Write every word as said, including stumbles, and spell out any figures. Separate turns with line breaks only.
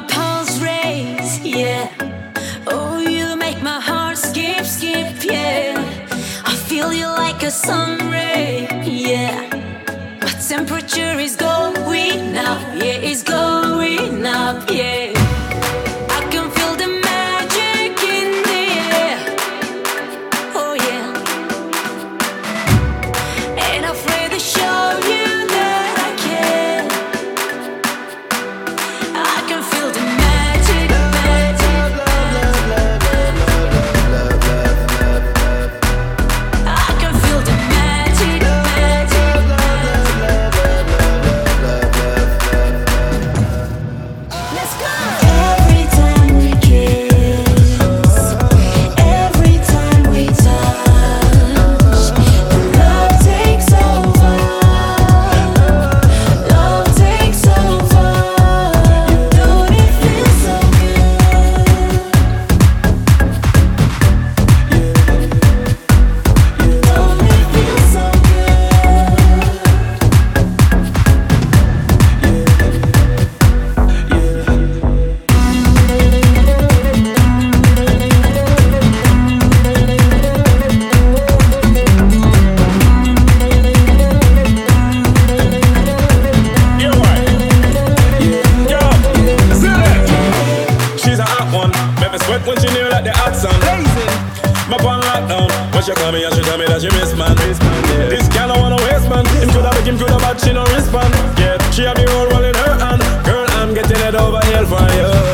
pulse race, yeah. Oh, you make my heart skip, skip, yeah. I feel you like a sun ray, yeah. My temperature is going up, yeah, it's going up, yeah. I can feel the magic in the air, oh yeah. Ain't afraid to show you that I care. I can feel the magic, magic, I can feel the magic, magic. Let's go. Every time we kiss, every time we touch, love takes over, love takes over. Don't it feel so good? Don't it feel so
You right. Yo, see that? She's a hot one. Make me sweat when she near like the hot sun. My pan lockdown. When she call me and she tell me that she miss man. This girl I wanna waste man. Him coulda make him coulda bad, she no respond. Yeah, she have the whole world in her hand. Girl, I'm getting it over here for you.